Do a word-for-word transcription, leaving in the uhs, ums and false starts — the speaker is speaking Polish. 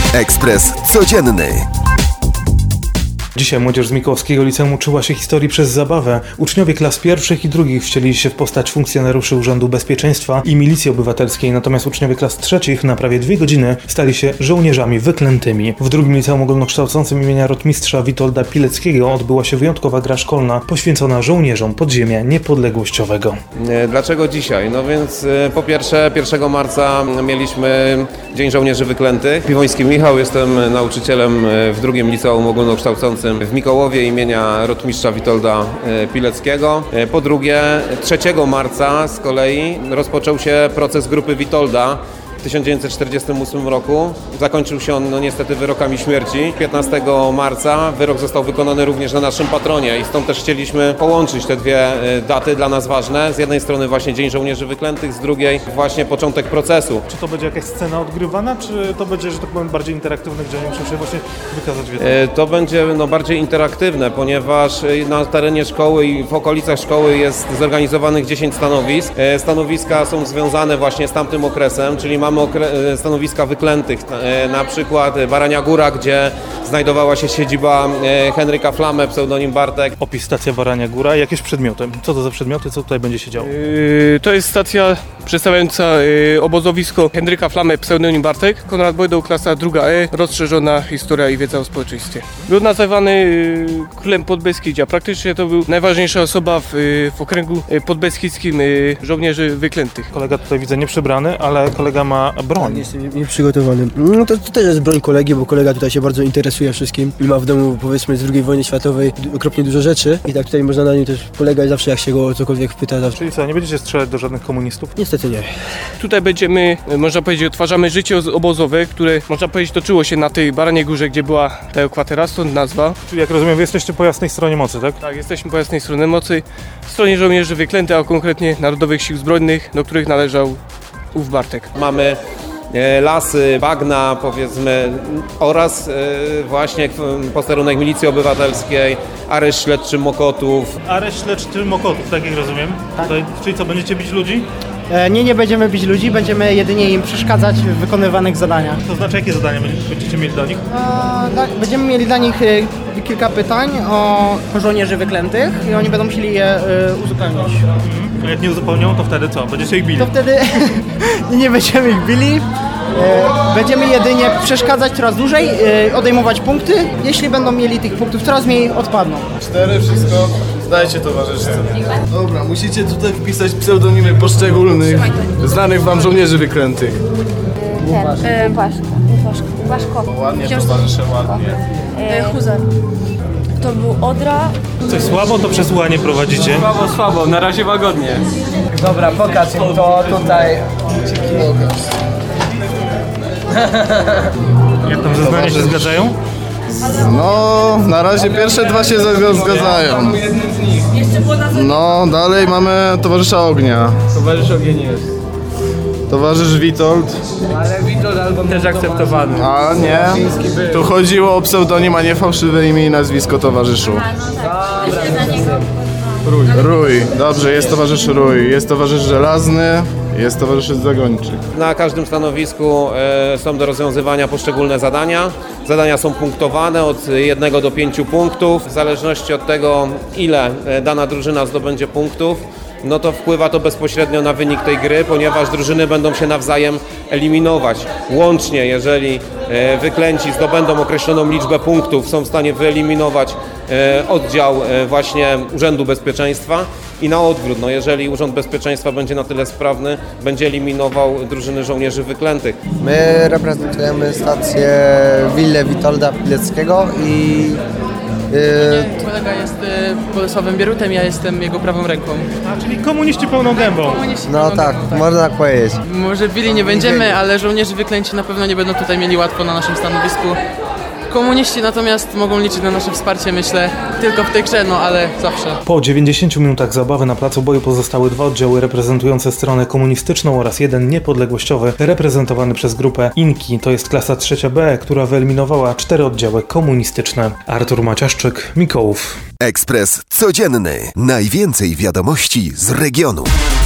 Ekspres Codzienny. Dzisiaj młodzież z Mikołowskiego Liceum uczyła się historii przez zabawę. Uczniowie klas pierwszych i drugich wcielili się w postać funkcjonariuszy Urzędu Bezpieczeństwa i Milicji Obywatelskiej, natomiast uczniowie klas trzecich na prawie dwie godziny stali się żołnierzami wyklętymi. W drugim liceum ogólnokształcącym imienia rotmistrza Witolda Pileckiego odbyła się wyjątkowa gra szkolna poświęcona żołnierzom podziemia niepodległościowego. Dlaczego dzisiaj? No więc po pierwsze pierwszego marca mieliśmy Dzień Żołnierzy Wyklętych. Piwoński Michał, jestem nauczycielem w drugim liceum ogólnokształcącym w Mikołowie imienia rotmistrza Witolda Pileckiego. Po drugie, trzeciego marca z kolei rozpoczął się proces grupy Witolda w tysiąc dziewięćset czterdziestym ósmym roku. Zakończył się on no, niestety wyrokami śmierci. piętnastego marca wyrok został wykonany również na naszym patronie i stąd też chcieliśmy połączyć te dwie daty dla nas ważne. Z jednej strony właśnie Dzień Żołnierzy Wyklętych, z drugiej właśnie początek procesu. Czy to będzie jakaś scena odgrywana, czy to będzie, że tak powiem, bardziej interaktywne, gdzie muszę się właśnie wykazać wiedzę? To będzie no, bardziej interaktywne, ponieważ na terenie szkoły i w okolicach szkoły jest zorganizowanych dziesięć stanowisk. Stanowiska są związane właśnie z tamtym okresem, czyli mamy Mamy stanowiska wyklętych, na przykład Barania Góra, gdzie znajdowała się siedziba Henryka Flamę, pseudonim Bartek. Opis stacja Barania Góra, jakieś przedmioty. Co to za przedmioty, co tutaj będzie się działo? Yy, to jest stacja przedstawiająca yy, obozowisko Henryka Flamę, pseudonim Bartek. Konrad Bojdoł, klasa druga E, rozszerzona historia i wiedza o społeczeństwie. Był nazywany yy, królem Podbeskidzia. Praktycznie to był najważniejsza osoba w, yy, w okręgu podbeskidzkim yy, żołnierzy wyklętych. Kolega tutaj widzę nieprzybrany, ale kolega ma broń. Tak, jestem nieprzygotowany. No to, to też jest broń kolegi, bo kolega tutaj się bardzo interesuje wszystkim i ma w domu, powiedzmy, z drugiej wojny światowej okropnie dużo rzeczy i tak tutaj można na nim też polegać zawsze, jak się go o cokolwiek pyta. Zawsze. Czyli co, nie będziecie strzelać do żadnych komunistów? Niestety nie. Tutaj będziemy, można powiedzieć, odtwarzamy życie obozowe, które, można powiedzieć, toczyło się na tej Baraniej Górze, gdzie była ta kwatera, stąd nazwa. Czyli jak rozumiem, wy jesteście po jasnej stronie mocy, tak? Tak, jesteśmy po jasnej stronie mocy, w stronie żołnierzy wyklętych, a konkretnie Narodowych Sił Zbrojnych, do których należał ów Bartek. Mamy lasy, bagna, powiedzmy, oraz właśnie posterunek Milicji Obywatelskiej, areszt śledczy Mokotów. Areszt śledczy Mokotów, tak jak rozumiem. Tak. Tutaj, czyli co, będziecie bić ludzi? E, nie, nie będziemy bić ludzi, będziemy jedynie im przeszkadzać w wykonywanych zadaniach. To znaczy, jakie zadania będziecie mieli dla nich? E, da, będziemy mieli dla nich e, kilka pytań o żołnierzy wyklętych i oni będą musieli je e, uzupełnić. Mhm. A jak nie uzupełnią, to wtedy co? Będziecie ich bili? To wtedy nie będziemy ich bili. E, będziemy jedynie przeszkadzać coraz dłużej, e, odejmować punkty. Jeśli będą mieli tych punktów coraz mniej, odpadną. Cztery, wszystko. Zdajcie towarzystwo. Dobra, musicie tutaj wpisać pseudonimy poszczególnych znanych wam żołnierzy wyklętych. Ten, e, Błaszko. Błaszko. Ładnie, towarzysze, ładnie. E, Huzar. To był Odra. Coś słabo, to przesłuchanie prowadzicie? Słabo, słabo, na razie łagodnie. Dobra, pokaż im to tutaj. Jak tam zeznania się zgadzają? No, na razie pierwsze dwa się zgadzają. No, dalej mamy towarzysza ognia. Towarzysz ogień jest. Towarzysz Witold. Ale Witold albo też akceptowany. A nie, tu chodziło o pseudonim, a nie fałszywe imię i nazwisko towarzyszu. Rój. Rój, dobrze, jest towarzysz Rój, jest towarzysz Żelazny, jest towarzysz Zagończyk. Na każdym stanowisku e, są do rozwiązywania poszczególne zadania. Zadania są punktowane od jednego do pięciu punktów. W zależności od tego, ile dana drużyna zdobędzie punktów, no to wpływa to bezpośrednio na wynik tej gry, ponieważ drużyny będą się nawzajem eliminować. Łącznie, jeżeli wyklęci zdobędą określoną liczbę punktów, są w stanie wyeliminować oddział właśnie Urzędu Bezpieczeństwa i na odwrót, no jeżeli Urząd Bezpieczeństwa będzie na tyle sprawny, będzie eliminował drużyny żołnierzy wyklętych. My reprezentujemy stację Willę Witolda Pileckiego i Yy... Kolega jest y, Bolesławem Bierutem, ja jestem jego prawą ręką. A, czyli komuniści pełną gębą. Komuniści no pełną tak, gębą, tak, można tak powiedzieć. Może bili nie będziemy, ale żołnierzy wyklęci na pewno nie będą tutaj mieli łatwo na naszym stanowisku. Komuniści natomiast mogą liczyć na nasze wsparcie, myślę, tylko w tej grze, no ale zawsze. Po dziewięćdziesięciu minutach zabawy na placu boju pozostały dwa oddziały reprezentujące stronę komunistyczną oraz jeden niepodległościowy reprezentowany przez grupę Inki, to jest klasa trzecia B, która wyeliminowała cztery oddziały komunistyczne. Artur Maciaszczyk, Mikołów. Ekspres Codzienny. Najwięcej wiadomości z regionu.